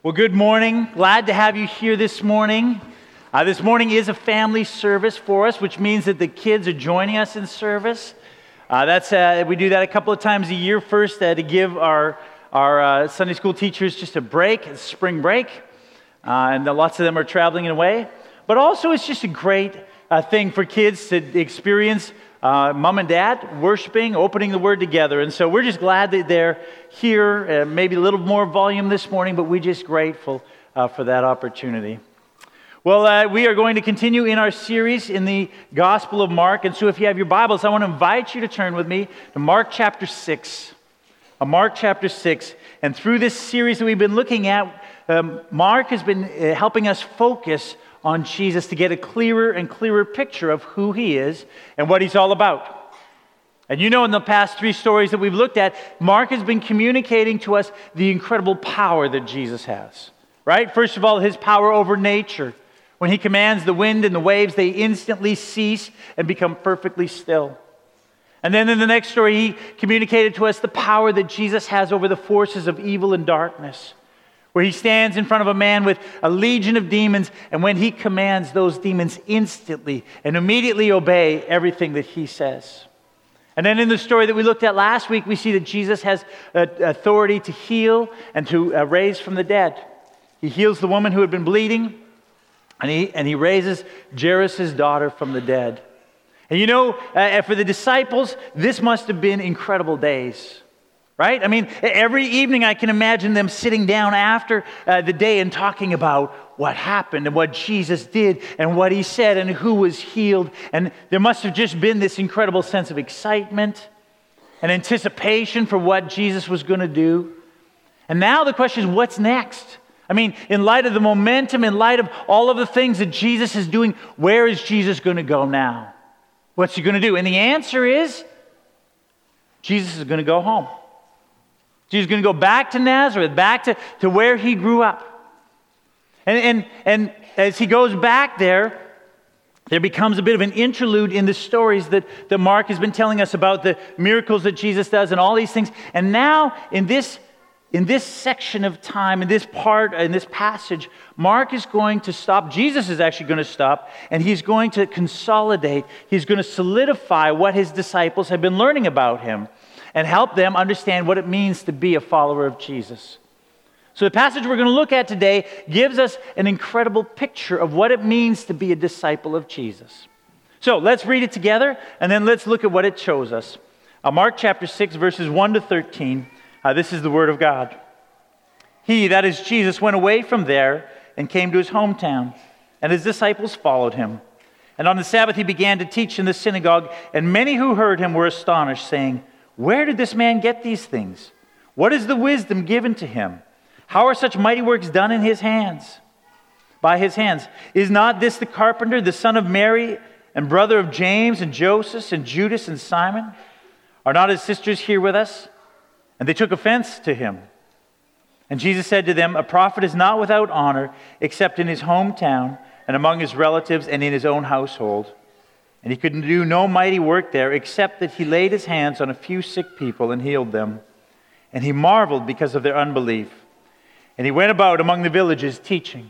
Well, good morning. Glad to have you here this morning. This morning is a family service for us, which means that the kids are joining us in service. We do that a couple of times a year. First, to give our Sunday school teachers just a break, a spring break, and lots of them are traveling away. But also, it's just a great thing for kids to experience mom and dad worshiping, opening the Word together. And so we're just glad that they're here, maybe a little more volume this morning, but we're just grateful for that opportunity. Well, we are going to continue in our series in the Gospel of Mark. And so if you have your Bibles, I want to invite you to turn with me to Mark chapter 6. Mark chapter 6. And through this series that we've been looking at, Mark has been helping us focus on Jesus to get a clearer and clearer picture of who he is and what he's all about. And you know, in the past three stories that we've looked at, Mark has been communicating to us the incredible power that Jesus has, right? First of all, his power over nature. When he commands the wind and the waves, they instantly cease and become perfectly still. And then in the next story, he communicated to us the power that Jesus has over the forces of evil and darkness, where he stands in front of a man with a legion of demons, and when he commands, those demons instantly and immediately obey everything that he says. And then in the story that we looked at last week, we see that Jesus has authority to heal and to raise from the dead. He heals the woman who had been bleeding, and he raises Jairus' daughter from the dead. And you know, for the disciples, this must have been incredible days. Right? I mean, every evening I can imagine them sitting down after the day and talking about what happened and what Jesus did and what he said and who was healed. And there must have just been this incredible sense of excitement and anticipation for what Jesus was going to do. And now the question is, what's next? I mean, in light of the momentum, in light of all of the things that Jesus is doing, where is Jesus going to go now? What's he going to do? And the answer is, Jesus is going to go home. Jesus is going to go back to Nazareth, back to where he grew up. And as he goes back there becomes a bit of an interlude in the stories that Mark has been telling us about the miracles that Jesus does and all these things. And now in this section of time, in this passage, Mark is going to stop. Jesus is actually going to stop, and he's going to consolidate. He's going to solidify what his disciples have been learning about him, and help them understand what it means to be a follower of Jesus. So the passage we're going to look at today gives us an incredible picture of what it means to be a disciple of Jesus. So let's read it together, and then let's look at what it shows us. Mark chapter 6, verses 1 to 13. This is the word of God. He, that is Jesus, went away from there and came to his hometown, and his disciples followed him. And on the Sabbath he began to teach in the synagogue, and many who heard him were astonished, saying, "Where did this man get these things? What is the wisdom given to him? How are such mighty works done in his hands? By his hands. Is not this the carpenter, the son of Mary, and brother of James and Joseph and Judas and Simon? Are not his sisters here with us?" And they took offense to him. And Jesus said to them, "A prophet is not without honor, except in his hometown and among his relatives and in his own household." And he could do no mighty work there, except that he laid his hands on a few sick people and healed them. And he marveled because of their unbelief. And he went about among the villages teaching.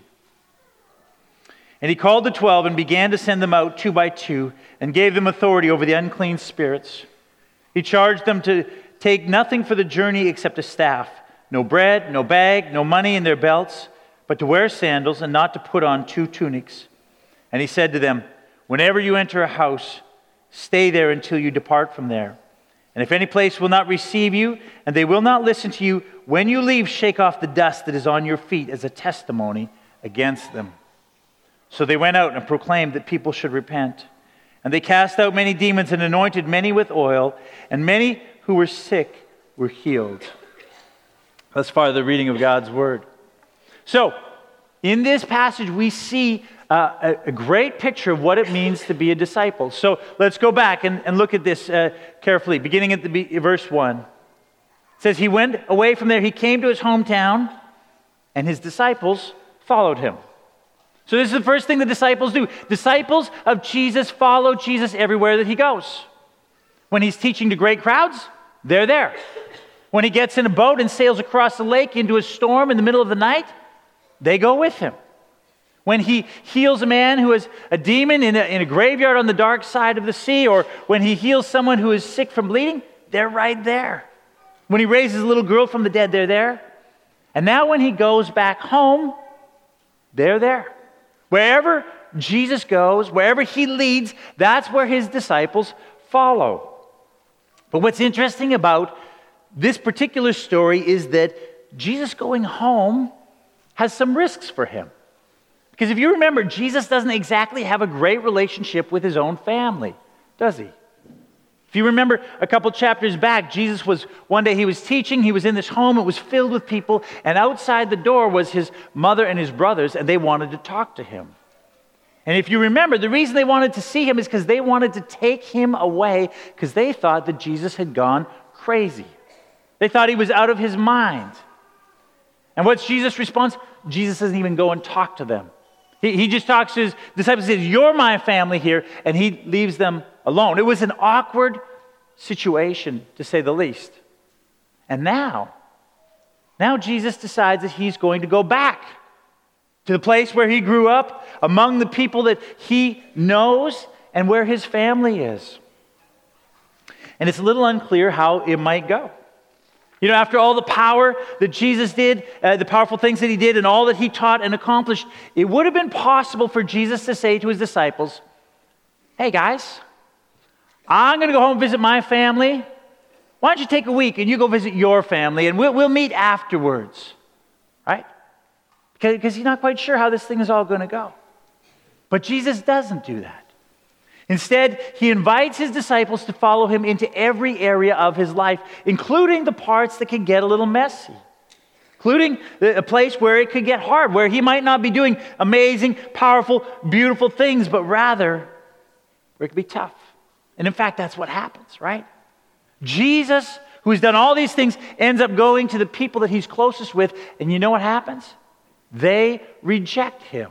And he called the 12 and began to send them out 2 by 2, and gave them authority over the unclean spirits. He charged them to take nothing for the journey except a staff, no bread, no bag, no money in their belts, but to wear sandals and not to put on 2 tunics. And he said to them, "Whenever you enter a house, stay there until you depart from there. And if any place will not receive you, and they will not listen to you, when you leave, shake off the dust that is on your feet as a testimony against them." So they went out and proclaimed that people should repent. And they cast out many demons and anointed many with oil, and many who were sick were healed. Thus far, the reading of God's Word. So, in this passage, we see a great picture of what it means to be a disciple. So let's go back and look at this carefully, beginning at verse 1. It says, he went away from there, he came to his hometown, and his disciples followed him. So this is the first thing the disciples do. Disciples of Jesus follow Jesus everywhere that he goes. When he's teaching to great crowds, they're there. When he gets in a boat and sails across the lake into a storm in the middle of the night, they go with him. When he heals a man who has a demon in a graveyard on the dark side of the sea, or when he heals someone who is sick from bleeding, they're right there. When he raises a little girl from the dead, they're there. And now when he goes back home, they're there. Wherever Jesus goes, wherever he leads, that's where his disciples follow. But what's interesting about this particular story is that Jesus going home has some risks for him. Because if you remember, Jesus doesn't exactly have a great relationship with his own family, does he? If you remember a couple chapters back, one day he was teaching, he was in this home, it was filled with people, and outside the door was his mother and his brothers, and they wanted to talk to him. And if you remember, the reason they wanted to see him is because they wanted to take him away because they thought that Jesus had gone crazy. They thought he was out of his mind. And what's Jesus' response? Jesus doesn't even go and talk to them. He just talks to his disciples and says, "You're my family here," and he leaves them alone. It was an awkward situation, to say the least. And now Jesus decides that he's going to go back to the place where he grew up, among the people that he knows, and where his family is. And it's a little unclear how it might go. You know, after all the power that Jesus did, the powerful things that he did, and all that he taught and accomplished, it would have been possible for Jesus to say to his disciples, "Hey guys, I'm going to go home and visit my family. Why don't you take a week and you go visit your family, and we'll meet afterwards," right? Because he's not quite sure how this thing is all going to go. But Jesus doesn't do that. Instead, he invites his disciples to follow him into every area of his life, including the parts that can get a little messy, including a place where it could get hard, where he might not be doing amazing, powerful, beautiful things, but rather where it could be tough. And in fact, that's what happens, right? Jesus, who has done all these things, ends up going to the people that he's closest with, and you know what happens? They reject him.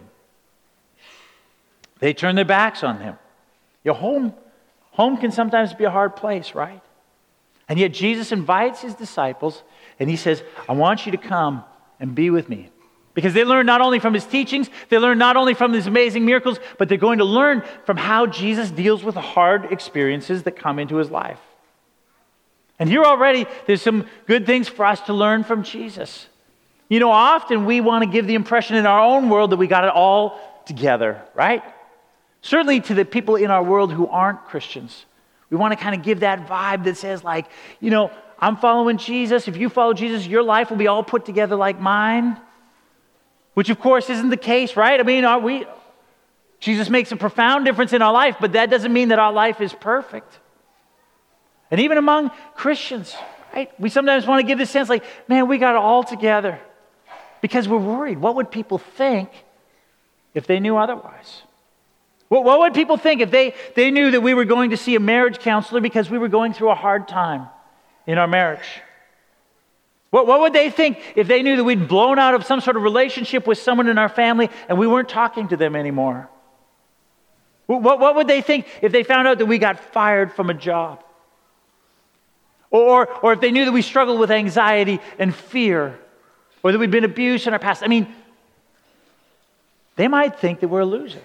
They turn their backs on him. Your home can sometimes be a hard place, right? And yet Jesus invites his disciples, and he says, "I want you to come and be with me." Because they learn not only from his teachings, they learn not only from his amazing miracles, but they're going to learn from how Jesus deals with the hard experiences that come into his life. And here already, there's some good things for us to learn from Jesus. You know, often we want to give the impression in our own world that we got it all together, right? Certainly to the people in our world who aren't Christians. We want to kind of give that vibe that says like, you know, I'm following Jesus. If you follow Jesus, your life will be all put together like mine. Which of course isn't the case, right? I mean, Jesus makes a profound difference in our life, but that doesn't mean that our life is perfect. And even among Christians, right? We sometimes want to give this sense like, man, we got it all together. Because we're worried. What would people think if they knew otherwise? What would people think if they knew that we were going to see a marriage counselor because we were going through a hard time in our marriage? What would they think if they knew that we'd blown out of some sort of relationship with someone in our family and we weren't talking to them anymore? What would they think if they found out that we got fired from a job? Or if they knew that we struggled with anxiety and fear, or that we'd been abused in our past? I mean, they might think that we're a loser.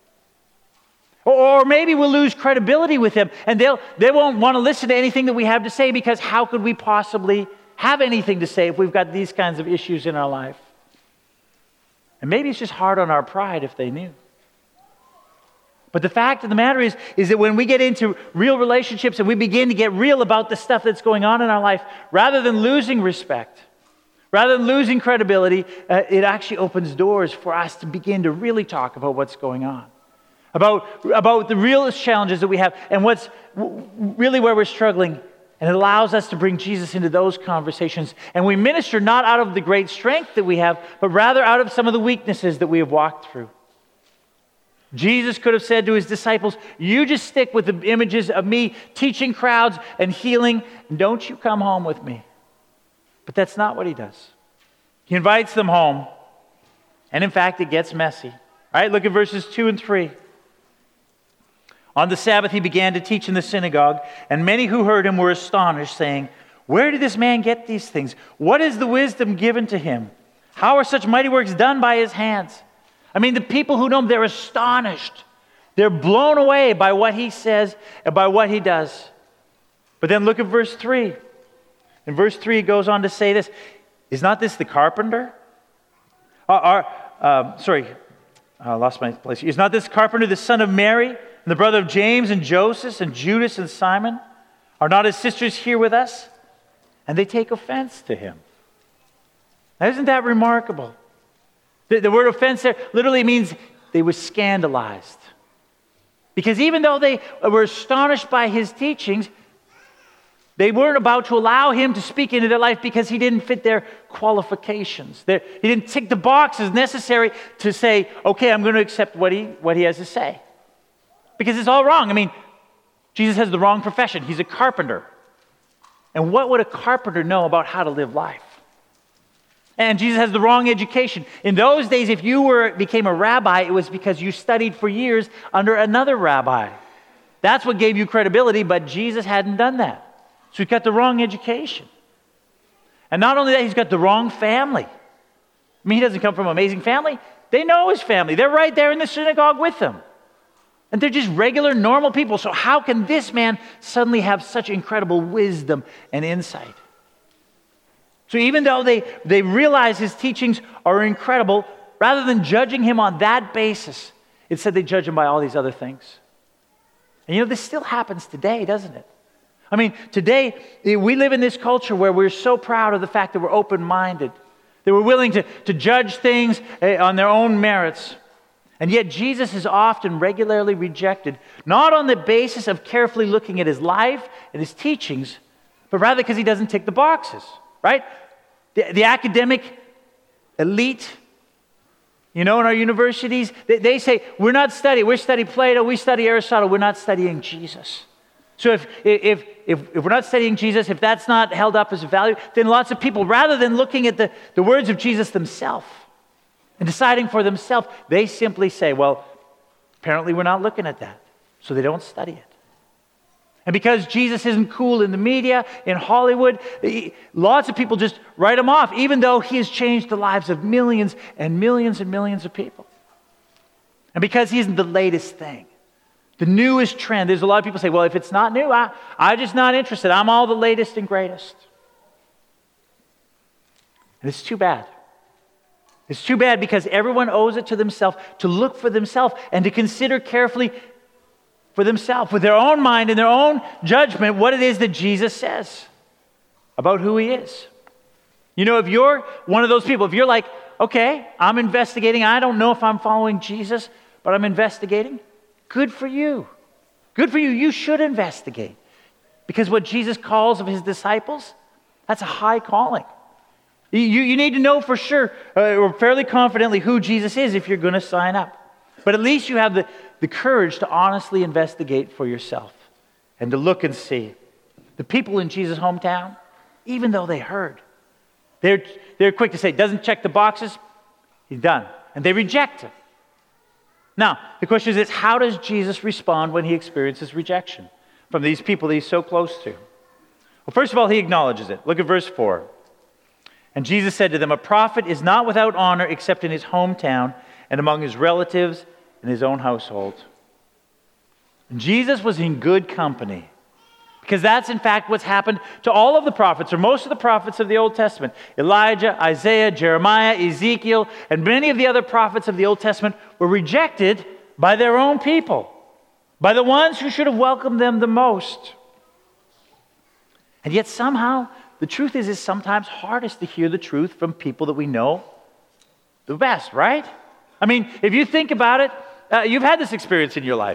Or maybe we'll lose credibility with them, and they won't want to listen to anything that we have to say, because how could we possibly have anything to say if we've got these kinds of issues in our life? And maybe it's just hard on our pride if they knew. But the fact of the matter is that when we get into real relationships and we begin to get real about the stuff that's going on in our life, rather than losing respect, rather than losing credibility, it actually opens doors for us to begin to really talk about what's going on. About the real challenges that we have and what's really where we're struggling. And it allows us to bring Jesus into those conversations. And we minister not out of the great strength that we have, but rather out of some of the weaknesses that we have walked through. Jesus could have said to his disciples, "You just stick with the images of me teaching crowds and healing, and don't you come home with me." But that's not what he does. He invites them home. And in fact, it gets messy. All right, look at verses 2 and 3. On the Sabbath, he began to teach in the synagogue, and many who heard him were astonished, saying, "Where did this man get these things? What is the wisdom given to him? How are such mighty works done by his hands? I mean, the people who know him, they're astonished. They're blown away by what he says and by what he does. But then look at verse 3. In verse 3, he goes on to say this. Is not this the carpenter? I lost my place. Is not this carpenter the son of Mary, and the brother of James and Joseph and Judas and Simon? Are not his sisters here with us? And they take offense to him. Now, isn't that remarkable? The word offense there literally means they were scandalized. Because even though they were astonished by his teachings, they weren't about to allow him to speak into their life because he didn't fit their qualifications. He didn't tick the boxes necessary to say, okay, I'm going to accept what he has to say. Because it's all wrong. I mean, Jesus has the wrong profession. He's a carpenter. And what would a carpenter know about how to live life? And Jesus has the wrong education. In those days, if you became a rabbi, it was because you studied for years under another rabbi. That's what gave you credibility, but Jesus hadn't done that. So he's got the wrong education. And not only that, he's got the wrong family. I mean, he doesn't come from an amazing family. They know his family. They're right there in the synagogue with him. And they're just regular, normal people. So how can this man suddenly have such incredible wisdom and insight? So even though they realize his teachings are incredible, rather than judging him on that basis, instead they judge him by all these other things. And this still happens today, doesn't it? I mean, today, we live in this culture where we're so proud of the fact that we're open-minded, that we're willing to judge things on their own merits. And yet Jesus is often regularly rejected, not on the basis of carefully looking at his life and his teachings, but rather because he doesn't tick the boxes, right? The academic elite, in our universities, they say, we study Plato, we study Aristotle, we're not studying Jesus. So if we're not studying Jesus, if that's not held up as a value, then lots of people, rather than looking at the words of Jesus themselves and deciding for themselves, they simply say, well, apparently we're not looking at that. So they don't study it. And because Jesus isn't cool in the media, in Hollywood, lots of people just write him off, even though he has changed the lives of millions and millions and millions of people. And because he isn't the latest thing, the newest trend, there's a lot of people say, well, if it's not new, I'm just not interested. I'm all the latest and greatest. And it's too bad. It's too bad because everyone owes it to themselves to look for themselves and to consider carefully for themselves, with their own mind and their own judgment, what it is that Jesus says about who he is. If you're one of those people, if you're like, okay, I'm investigating, I don't know if I'm following Jesus, but I'm investigating, good for you. Good for you. You should investigate. Because what Jesus calls of his disciples, that's a high calling. You need to know for sure, or fairly confidently, who Jesus is if you're going to sign up. But at least you have the courage to honestly investigate for yourself and to look and see. The people in Jesus' hometown, even though they heard, they're quick to say, doesn't check the boxes, he's done. And they reject him. Now, the question is, how does Jesus respond when he experiences rejection from these people that he's so close to? Well, first of all, he acknowledges it. Look at verse 4. And Jesus said to them, a prophet is not without honor except in his hometown and among his relatives and his own household. And Jesus was in good company. Because that's in fact what's happened to all of the prophets, or most of the prophets of the Old Testament. Elijah, Isaiah, Jeremiah, Ezekiel, and many of the other prophets of the Old Testament were rejected by their own people, by the ones who should have welcomed them the most. And yet somehow, the truth is sometimes hardest to hear the truth from people that we know the best, right? I mean, if you think about it, you've had this experience in your life.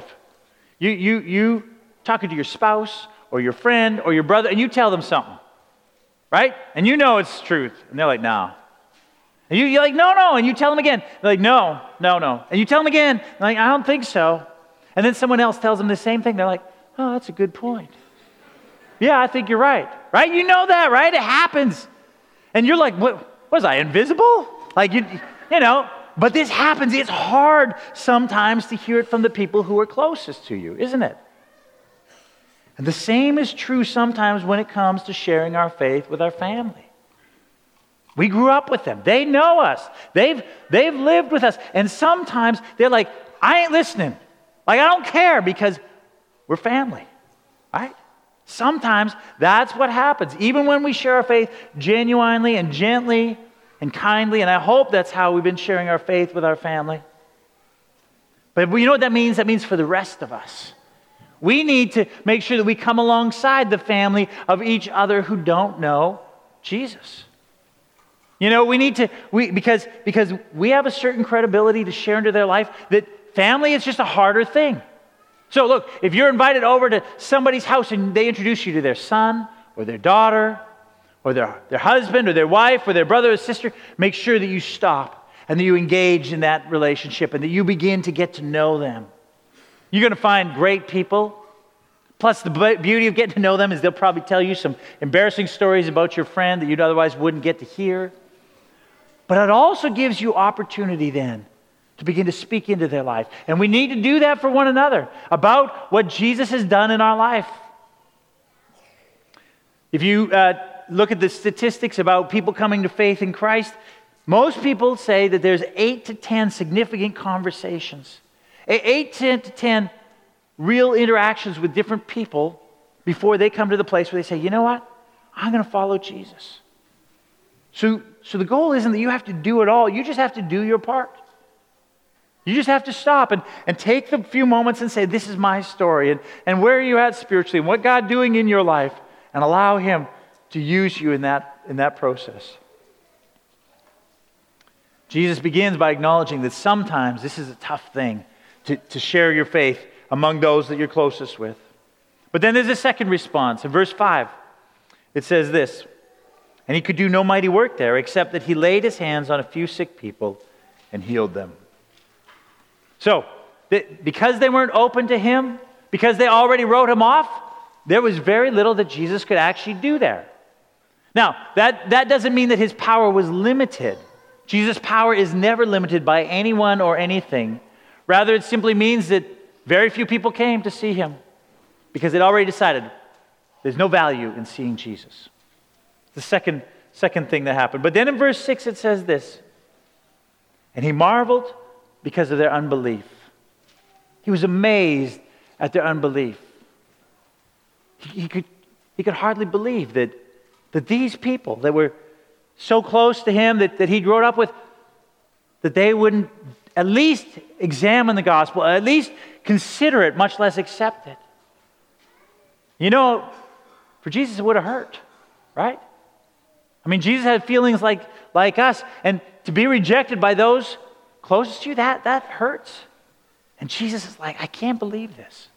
You talking to your spouse, or your friend, or your brother, and you tell them something, right? And you know it's truth. And they're like, no. And you're like, no. And you tell them again. They're like, no. And you tell them again. They're like, I don't think so. And then someone else tells them the same thing. They're like, oh, that's a good point. Yeah, I think you're right. Right? You know that, right? It happens. And you're like, what was I, invisible? Like, you know, but this happens. It's hard sometimes to hear it from the people who are closest to you, isn't it? And the same is true sometimes when it comes to sharing our faith with our family. We grew up with them. They know us. They've lived with us. And sometimes they're like, I ain't listening. Like, I don't care because we're family, right? Sometimes that's what happens. Even when we share our faith genuinely and gently and kindly, and I hope that's how we've been sharing our faith with our family. But you know what that means? That means for the rest of us. We need to make sure that we come alongside the family of each other who don't know Jesus. You know, we need to, because we have a certain credibility to share into their life, that family is just a harder thing. So look, if you're invited over to somebody's house and they introduce you to their son or their daughter or their husband or their wife or their brother or sister, make sure that you stop and that you engage in that relationship and that you begin to get to know them. You're going to find great people. Plus, the beauty of getting to know them is they'll probably tell you some embarrassing stories about your friend that you otherwise wouldn't get to hear. But it also gives you opportunity then to begin to speak into their life. And we need to do that for one another about what Jesus has done in our life. If you look at the statistics about people coming to faith in Christ, most people say that there's 8 to 10 significant conversations. 8 to 10 real interactions with different people before they come to the place where they say, you know what? I'm going to follow Jesus. So the goal isn't that you have to do it all. You just have to do your part. You just have to stop and take the few moments and say, this is my story. And where are you at spiritually? And what God doing in your life? And allow Him to use you in that process. Jesus begins by acknowledging that sometimes this is a tough thing to share your faith among those that you're closest with. But then there's a second response. In verse 5, it says this, and He could do no mighty work there, except that He laid His hands on a few sick people and healed them. So, because they weren't open to Him, because they already wrote Him off, there was very little that Jesus could actually do there. Now, that doesn't mean that His power was limited. Jesus' power is never limited by anyone or anything. Rather, it simply means that very few people came to see Him because they'd already decided there's no value in seeing Jesus. The second thing that happened. But then in verse 6 it says this, and He marveled because of their unbelief. He was amazed at their unbelief. He could hardly believe that these people that were so close to Him, that He grew up with, that they wouldn't at least examine the gospel, at least consider it, much less accept it. You know, for Jesus it would have hurt, right? I mean, Jesus had feelings like us, and to be rejected by those closest to you, that hurts. And Jesus is like, I can't believe this.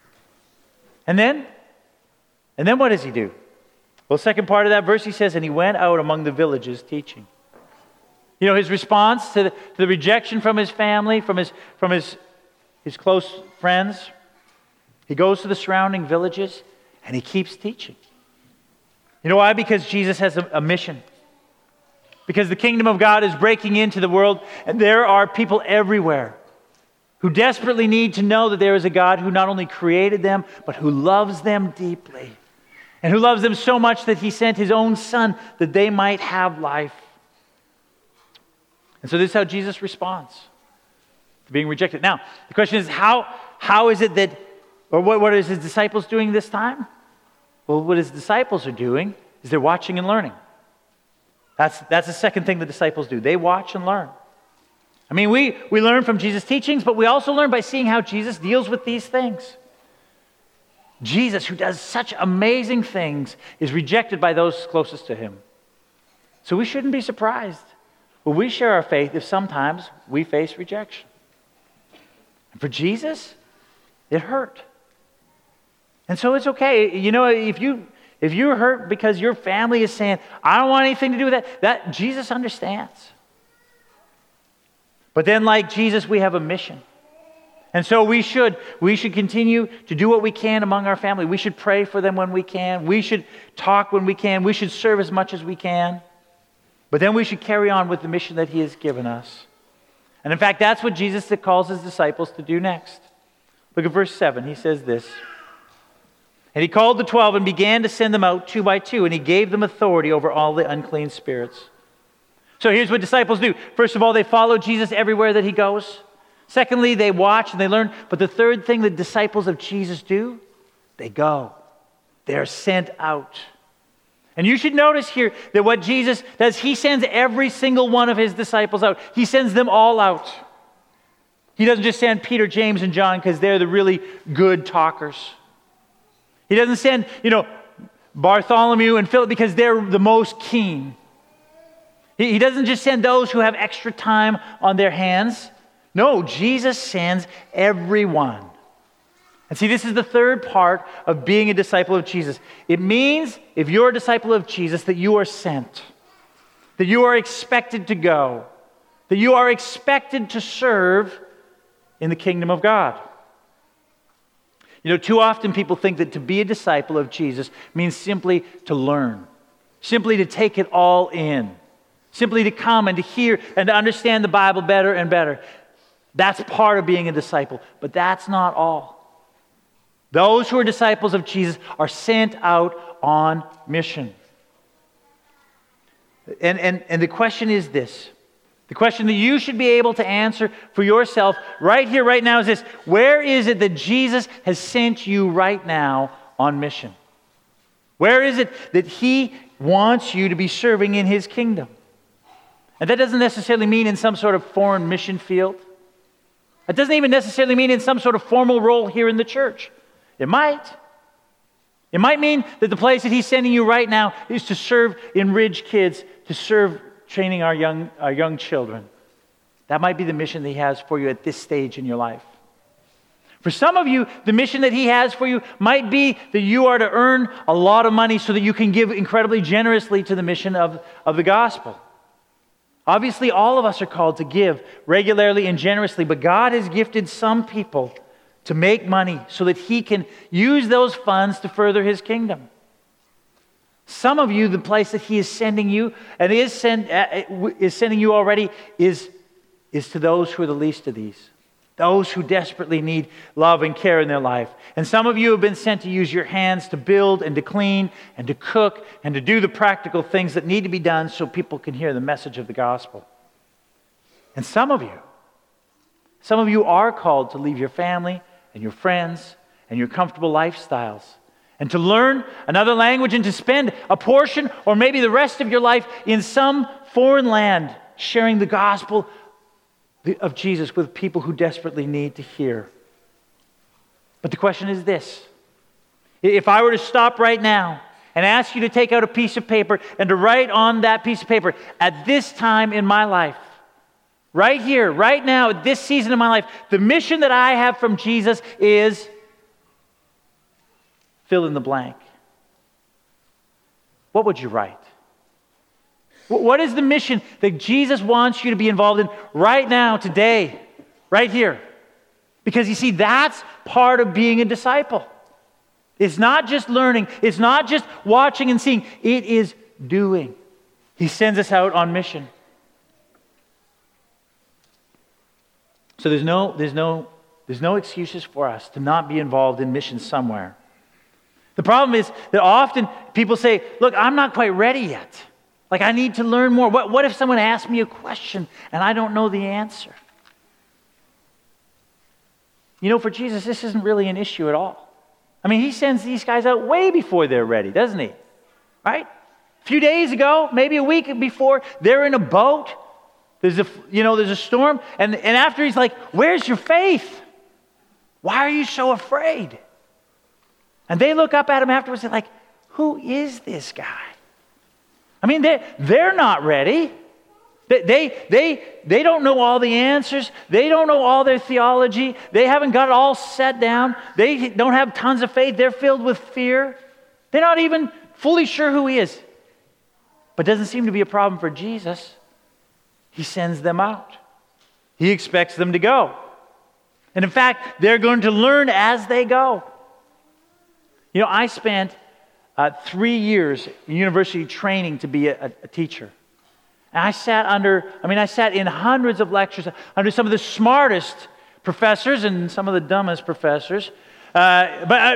And then what does He do? Well, second part of that verse, He says, and He went out among the villages teaching. You know, His response to the rejection from His family, from his close friends, He goes to the surrounding villages and He keeps teaching. You know why? Because Jesus has a mission. Because the kingdom of God is breaking into the world, and there are people everywhere who desperately need to know that there is a God who not only created them, but who loves them deeply. And who loves them so much that He sent His own Son that they might have life. And so this is how Jesus responds to being rejected. Now, the question is, how is it that, or what is His disciples doing this time? Well, what His disciples are doing is they're watching and learning. That's the second thing the disciples do. They watch and learn. I mean, we learn from Jesus' teachings, but we also learn by seeing how Jesus deals with these things. Jesus, who does such amazing things, is rejected by those closest to Him. So we shouldn't be surprised when we share our faith if sometimes we face rejection. And for Jesus, it hurt. And so it's okay. You know, if you're hurt because your family is saying, I don't want anything to do with that Jesus understands. But then, like Jesus, we have a mission. And so we should continue to do what we can among our family. We should pray for them when we can. We should talk when we can. We should serve as much as we can. But then we should carry on with the mission that He has given us. And in fact, that's what Jesus calls His disciples to do next. Look at verse 7. He says this. And He called the 12 and began to send them out 2 by 2, and He gave them authority over all the unclean spirits. So here's what disciples do. First of all, they follow Jesus everywhere that he goes. Secondly, they watch and they learn. But the third thing that disciples of Jesus do, they go. They're sent out. And you should notice here that what Jesus does, he sends every single one of his disciples out. He sends them all out. He doesn't just send Peter, James, and John because they're the really good talkers. He doesn't send, Bartholomew and Philip because they're the most keen. He doesn't just send those who have extra time on their hands. No, Jesus sends everyone. And see, this is the third part of being a disciple of Jesus. It means, if you're a disciple of Jesus, that you are sent, that you are expected to go, that you are expected to serve in the kingdom of God. Too often people think that to be a disciple of Jesus means simply to learn, simply to take it all in, simply to come and to hear and to understand the Bible better and better. That's part of being a disciple, but that's not all. Those who are disciples of Jesus are sent out on mission. And the question is this. The question that you should be able to answer for yourself right here, right now is this. Where is it that Jesus has sent you right now on mission? Where is it that he wants you to be serving in his kingdom? And that doesn't necessarily mean in some sort of foreign mission field. It doesn't even necessarily mean in some sort of formal role here in the church. It might. It might mean that the place that he's sending you right now is to serve in Ridge Kids, to serve training our young children. That might be the mission that he has for you at this stage in your life. For some of you, the mission that he has for you might be that you are to earn a lot of money so that you can give incredibly generously to the mission of the gospel. Obviously, all of us are called to give regularly and generously, but God has gifted some people to make money so that he can use those funds to further his kingdom. Some of you, the place that he is sending you, and is sending you already, is to those who are the least of these. Those who desperately need love and care in their life. And some of you have been sent to use your hands to build and to clean and to cook and to do the practical things that need to be done so people can hear the message of the gospel. And some of you are called to leave your family and your friends and your comfortable lifestyles and to learn another language and to spend a portion or maybe the rest of your life in some foreign land sharing the gospel of Jesus with people who desperately need to hear. But the question is this. If I were to stop right now and ask you to take out a piece of paper and to write on that piece of paper, at this time in my life, right here, right now, at this season of my life, the mission that I have from Jesus is fill in the blank. What would you write? What is the mission that Jesus wants you to be involved in right now, today, right here? Because you see, that's part of being a disciple. It's not just learning. It's not just watching and seeing. It is doing. He sends us out on mission. So there's no excuses for us to not be involved in mission somewhere. The problem is that often people say, look, I'm not quite ready yet. Like, I need to learn more. What if someone asks me a question and I don't know the answer? For Jesus, this isn't really an issue at all. I mean, he sends these guys out way before they're ready, doesn't he? Right? A few days ago, maybe a week before, they're in a boat. There's a storm. And after he's like, where's your faith? Why are you so afraid? And they look up at him afterwards and they're like, who is this guy? I mean, they're not ready. They don't know all the answers. They don't know all their theology. They haven't got it all set down. They don't have tons of faith. They're filled with fear. They're not even fully sure who he is. But it doesn't seem to be a problem for Jesus. He sends them out. He expects them to go. And in fact, they're going to learn as they go. I spent 3 years in university training to be a teacher. And I sat in hundreds of lectures under some of the smartest professors and some of the dumbest professors.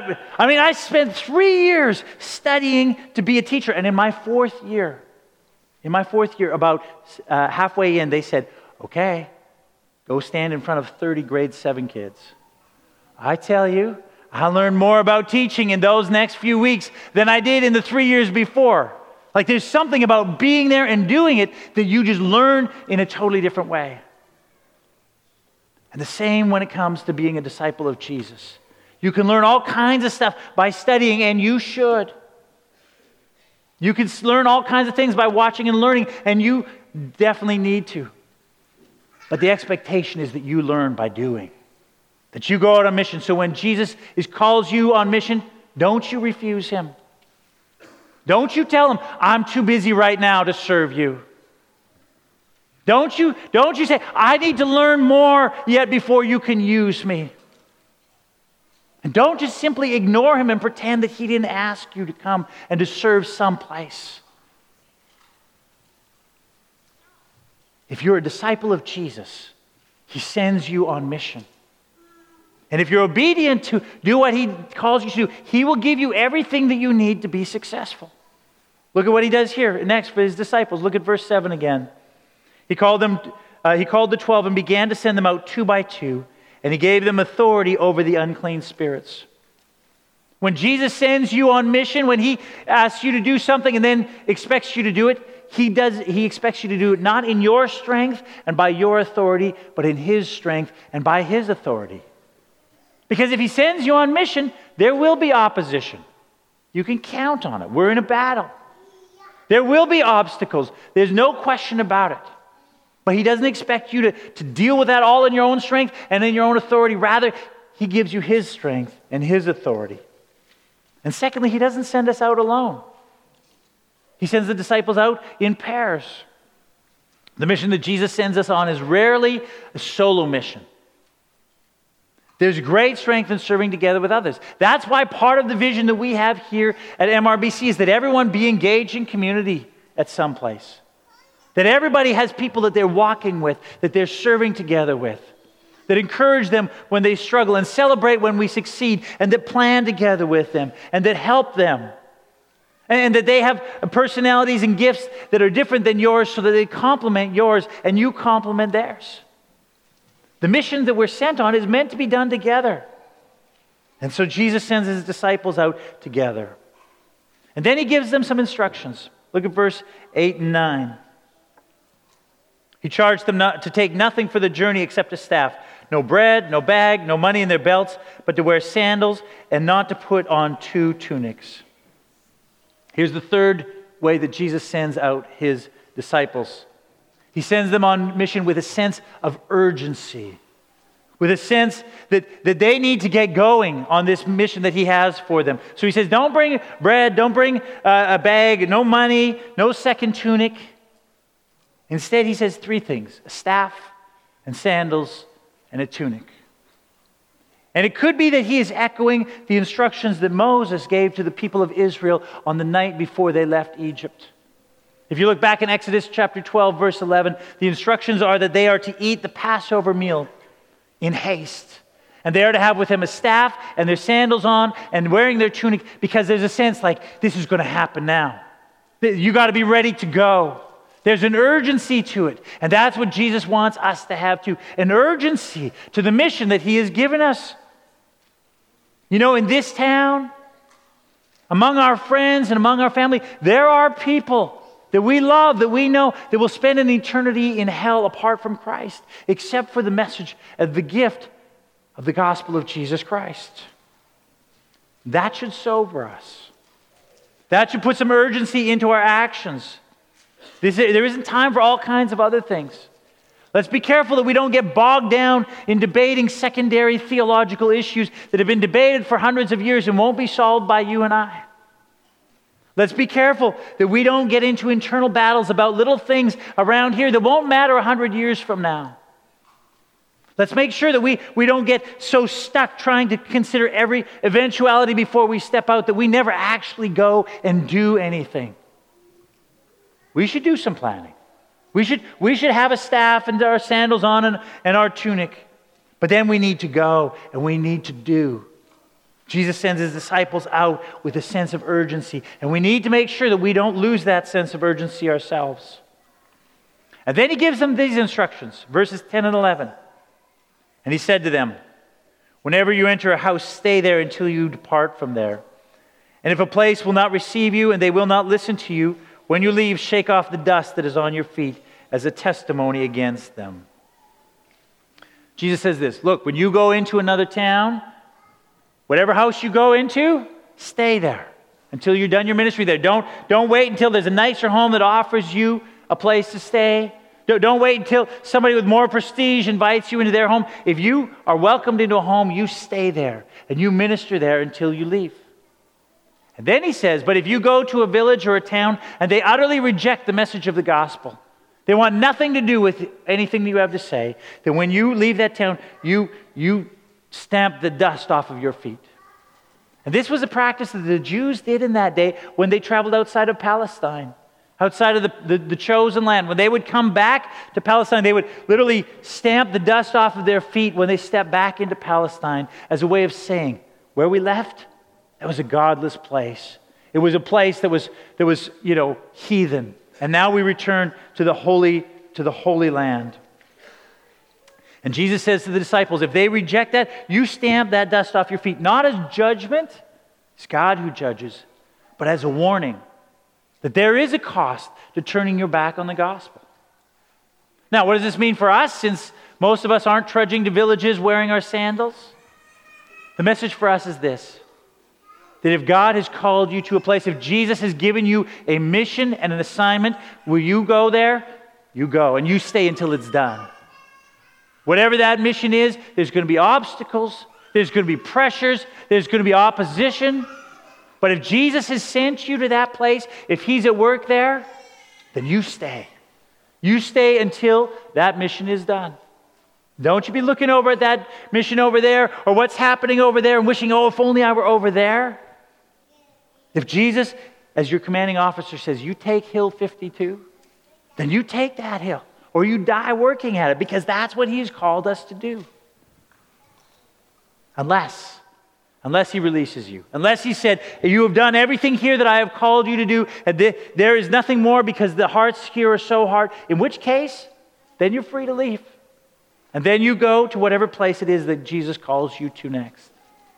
I spent 3 years studying to be a teacher. And in my 4th year, In my 4th year, about halfway in, they said, okay, go stand in front of 30 grade 7 kids. I tell you, I learned more about teaching in those next few weeks than I did in the 3 years before. Like there's something about being there and doing it that you just learn in a totally different way. And the same when it comes to being a disciple of Jesus. You can learn all kinds of stuff by studying, and you should. You can learn all kinds of things by watching and learning, and you definitely need to. But the expectation is that you learn by doing. That you go out on mission. So when Jesus calls you on mission, don't you refuse him. Don't you tell him, I'm too busy right now to serve you. Don't you say, I need to learn more yet before you can use me. And don't just simply ignore him and pretend that he didn't ask you to come and to serve someplace. If you're a disciple of Jesus, he sends you on mission. And if you're obedient to do what he calls you to do, he will give you everything that you need to be successful. Look at what he does here next for his disciples. Look at verse 7 again. He called the 12 and began to send them out 2 by 2, and he gave them authority over the unclean spirits. When Jesus sends you on mission, when he asks you to do something and then expects you to do it, he expects you to do it not in your strength and by your authority, but in his strength and by his authority. Because if he sends you on mission, there will be opposition. You can count on it. We're in a battle. There will be obstacles. There's no question about it. But he doesn't expect you to deal with that all in your own strength and in your own authority. Rather, he gives you his strength and his authority. And secondly, he doesn't send us out alone. He sends the disciples out in pairs. The mission that Jesus sends us on is rarely a solo mission. There's great strength in serving together with others. That's why part of the vision that we have here at MRBC is that everyone be engaged in community at some place. That everybody has people that they're walking with, that they're serving together with, that encourage them when they struggle and celebrate when we succeed, and that plan together with them and that help them. And that they have personalities and gifts that are different than yours so that they complement yours and you complement theirs. The mission that we're sent on is meant to be done together. And so Jesus sends his disciples out together. And then he gives them some instructions. Look at verse 8 and 9. He charged them not to take nothing for the journey except a staff. No bread, no bag, no money in their belts, but to wear sandals and not to put on 2 tunics. Here's the third way that Jesus sends out his disciples. He sends them on mission with a sense of urgency, with a sense that they need to get going on this mission that he has for them. So he says, don't bring bread, don't bring a bag, no money, no second tunic. Instead, he says 3 things: a staff and sandals and a tunic. And it could be that he is echoing the instructions that Moses gave to the people of Israel on the night before they left Egypt. If you look back in Exodus chapter 12, verse 11, the instructions are that they are to eat the Passover meal in haste. And they are to have with them a staff and their sandals on and wearing their tunic, because there's a sense like this is going to happen now. You got to be ready to go. There's an urgency to it. And that's what Jesus wants us to have too. An urgency to the mission that he has given us. You know, in this town, among our friends and among our family, there are people that we love, that we know, that will spend an eternity in hell apart from Christ, except for the message of the gift of the gospel of Jesus Christ. That should sober us. That should put some urgency into our actions. There isn't time for all kinds of other things. Let's be careful that we don't get bogged down in debating secondary theological issues that have been debated for hundreds of years and won't be solved by you and I. Let's be careful that we don't get into internal battles about little things around here that won't matter 100 years from now. Let's make sure that we don't get so stuck trying to consider every eventuality before we step out that we never actually go and do anything. We should do some planning. We should have a staff and our sandals on and our tunic. But then we need to go and we need to do. Jesus sends his disciples out with a sense of urgency, and we need to make sure that we don't lose that sense of urgency ourselves. And then he gives them these instructions, verses 10 and 11. And he said to them, "Whenever you enter a house, stay there until you depart from there. And if a place will not receive you and they will not listen to you, when you leave, shake off the dust that is on your feet as a testimony against them." Jesus says this, look, when you go into another town, whatever house you go into, stay there until you're done your ministry there. Don't wait until there's a nicer home that offers you a place to stay. Don't wait until somebody with more prestige invites you into their home. If you are welcomed into a home, you stay there and you minister there until you leave. And then he says, but if you go to a village or a town and they utterly reject the message of the gospel, they want nothing to do with anything that you have to say, then when you leave that town, you stamp the dust off of your feet. And this was a practice that the Jews did in that day when they traveled outside of Palestine, outside of the chosen land. When they would come back to Palestine, they would literally stamp the dust off of their feet when they stepped back into Palestine as a way of saying, where we left, that was a godless place. It was a place that was heathen. And now we return to the holy land. And Jesus says to the disciples, if they reject that, you stamp that dust off your feet, not as judgment, it's God who judges, but as a warning that there is a cost to turning your back on the gospel. Now, what does this mean for us, since most of us aren't trudging to villages wearing our sandals? The message for us is this, that if God has called you to a place, if Jesus has given you a mission and an assignment, will you go there? You go, and you stay until it's done. Whatever that mission is, there's going to be obstacles, there's going to be pressures, there's going to be opposition. But if Jesus has sent you to that place, if he's at work there, then you stay. You stay until that mission is done. Don't you be looking over at that mission over there or what's happening over there and wishing, oh, if only I were over there. If Jesus, as your commanding officer, says, you take Hill 52, then you take that hill or you die working at it, because that's what he's called us to do. Unless he releases you. Unless he said, you have done everything here that I have called you to do, and there is nothing more because the hearts here are so hard. In which case, then you're free to leave. And then you go to whatever place it is that Jesus calls you to next.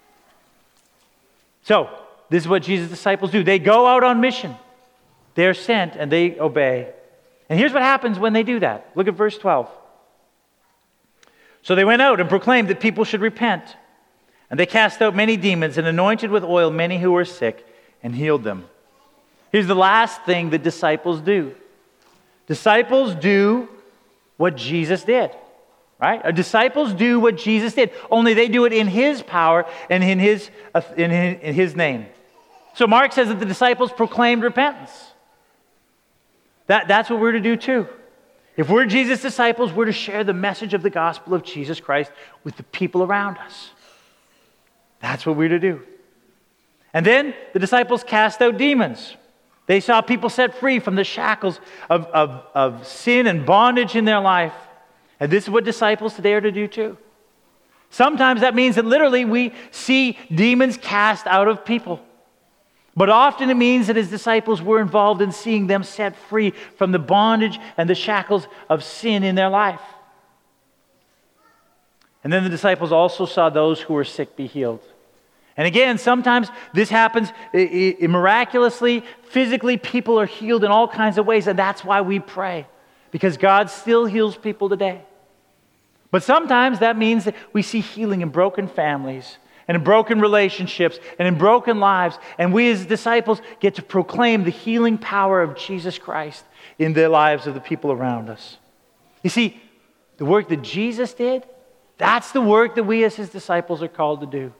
So, this is what Jesus' disciples do. They go out on mission. They're sent and they obey. And here's what happens when they do that. Look at verse 12. So they went out and proclaimed that people should repent. And they cast out many demons and anointed with oil many who were sick and healed them. Here's the last thing that disciples do. Disciples do what Jesus did. Right? Our disciples do what Jesus did, only they do it in his power and in his name. So Mark says that the disciples proclaimed repentance. That's what we're to do too. If we're Jesus' disciples, we're to share the message of the gospel of Jesus Christ with the people around us. That's what we're to do. And then the disciples cast out demons. They saw people set free from the shackles of sin and bondage in their life. And this is what disciples today are to do too. Sometimes that means that literally we see demons cast out of people. But often it means that as disciples we're involved in seeing them set free from the bondage and the shackles of sin in their life. And then the disciples also saw those who were sick be healed. And again, sometimes this happens miraculously, physically. People are healed in all kinds of ways, and that's why we pray. Because God still heals people today. But sometimes that means that we see healing in broken families and in broken relationships and in broken lives. And we as disciples get to proclaim the healing power of Jesus Christ in the lives of the people around us. You see, the work that Jesus did, that's the work that we as his disciples are called to do.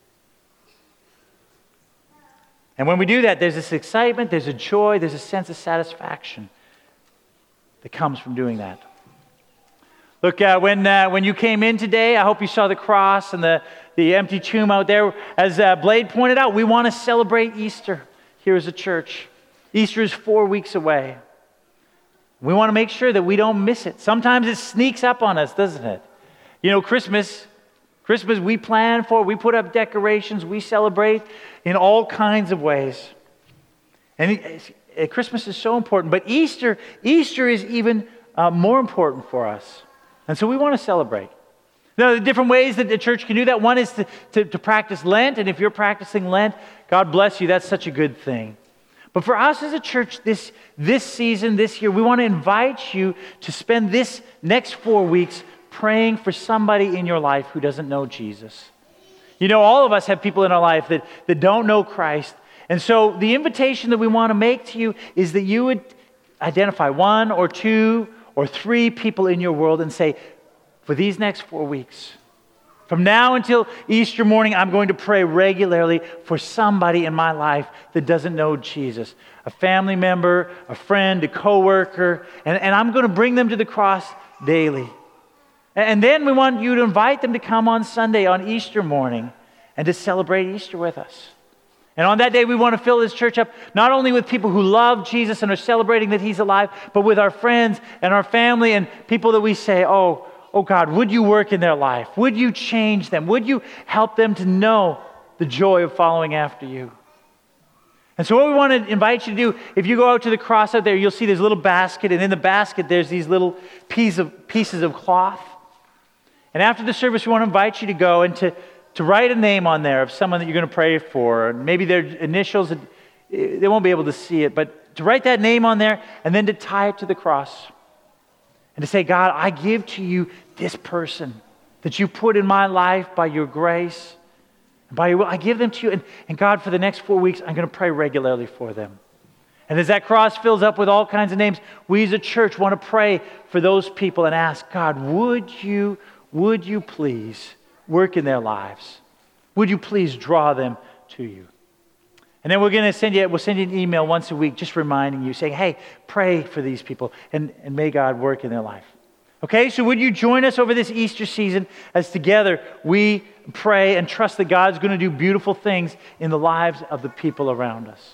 And when we do that, there's this excitement, there's a joy, there's a sense of satisfaction that comes from doing that. Look, when you came in today, I hope you saw the cross and the empty tomb out there. As Blade pointed out, we want to celebrate Easter here as a church. Easter is 4 weeks away. We want to make sure that we don't miss it. Sometimes it sneaks up on us, doesn't it? You know, Christmas Christmas we plan for, we put up decorations, we celebrate in all kinds of ways. And Christmas is so important, but Easter is even more important for us. And so we want to celebrate. Now, the different ways that the church can do that, one is to practice Lent, and if you're practicing Lent, God bless you, that's such a good thing. But for us as a church this season, this year, we want to invite you to spend this next 4 weeks praying for somebody in your life who doesn't know Jesus. You know, all of us have people in our life that don't know Christ. And so the invitation that we want to make to you is that you would identify 1 or 2 or 3 people in your world and say, for these next 4 weeks, from now until Easter morning, I'm going to pray regularly for somebody in my life that doesn't know Jesus. A family member, a friend, a coworker, and I'm going to bring them to the cross daily. And then we want you to invite them to come on Sunday, on Easter morning, and to celebrate Easter with us. And on that day, we want to fill this church up not only with people who love Jesus and are celebrating that He's alive, but with our friends and our family and people that we say, oh God, would you work in their life? Would you change them? Would you help them to know the joy of following after you? And so what we want to invite you to do, if you go out to the cross out there, you'll see this little basket, and in the basket there's these little pieces of cloth. And after the service, we want to invite you to go and to write a name on there of someone that you're going to pray for. Maybe their initials, they won't be able to see it, but to write that name on there and then to tie it to the cross. And to say, God, I give to you this person that you put in my life by your grace. By your will, I give them to you. And God, for the next 4 weeks, I'm going to pray regularly for them. And as that cross fills up with all kinds of names, we as a church want to pray for those people and ask, God, would you please work in their lives? Would you please draw them to you? And then we'll send you an email once a week just reminding you, saying, hey, pray for these people and may God work in their life. Okay, so would you join us over this Easter season as together we pray and trust that God's going to do beautiful things in the lives of the people around us.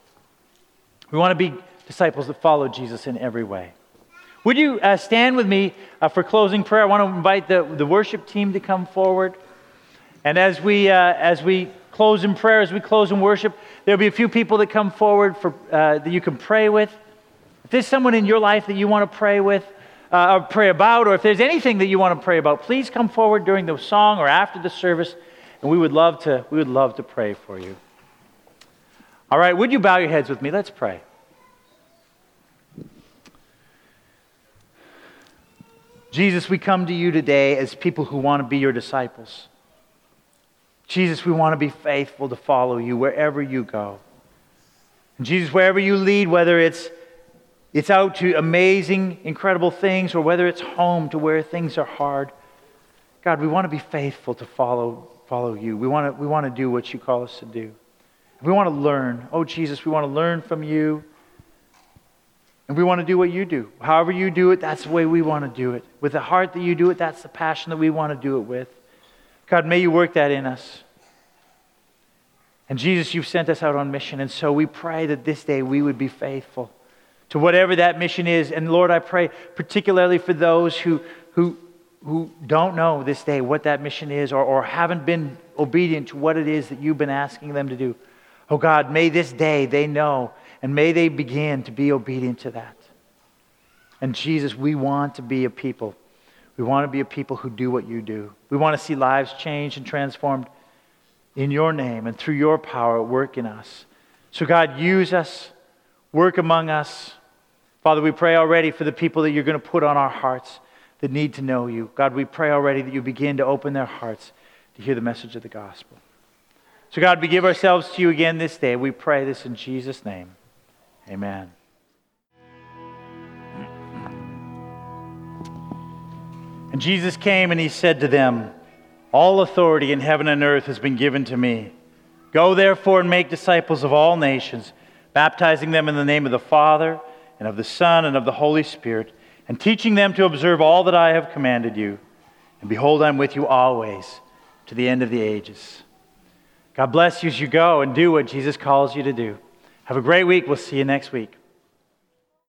We want to be disciples that follow Jesus in every way. Would you stand with me for closing prayer? I want to invite the worship team to come forward. And as we close in prayer, as we close in worship, there'll be a few people that come forward that you can pray with. If there's someone in your life that you want to pray with, or pray about, or if there's anything that you want to pray about, please come forward during the song or after the service, and we would love to pray for you. All right, would you bow your heads with me? Let's pray. Jesus, we come to you today as people who want to be your disciples. Jesus, we want to be faithful to follow you wherever you go. And Jesus, wherever you lead, whether it's out to amazing, incredible things, or whether it's home to where things are hard, God, we want to be faithful to follow you. We want to do what you call us to do. We want to learn. Oh, Jesus, we want to learn from you. And we want to do what you do. However you do it, that's the way we want to do it. With the heart that you do it, that's the passion that we want to do it with. God, may you work that in us. And Jesus, you've sent us out on mission. And so we pray that this day we would be faithful to whatever that mission is. And Lord, I pray particularly for those who don't know this day what that mission is, or haven't been obedient to what it is that you've been asking them to do. Oh God, may this day they know, and may they begin to be obedient to that. And Jesus, we want to be a people. We want to be a people who do what you do. We want to see lives changed and transformed in your name and through your power at work in us. So God, use us, work among us. Father, we pray already for the people that you're going to put on our hearts that need to know you. God, we pray already that you begin to open their hearts to hear the message of the gospel. So God, we give ourselves to you again this day. We pray this in Jesus' name. Amen. And Jesus came and he said to them, all authority in heaven and earth has been given to me. Go therefore and make disciples of all nations, baptizing them in the name of the Father and of the Son and of the Holy Spirit, and teaching them to observe all that I have commanded you. And behold, I'm with you always to the end of the ages. God bless you as you go and do what Jesus calls you to do. Have a great week. We'll see you next week.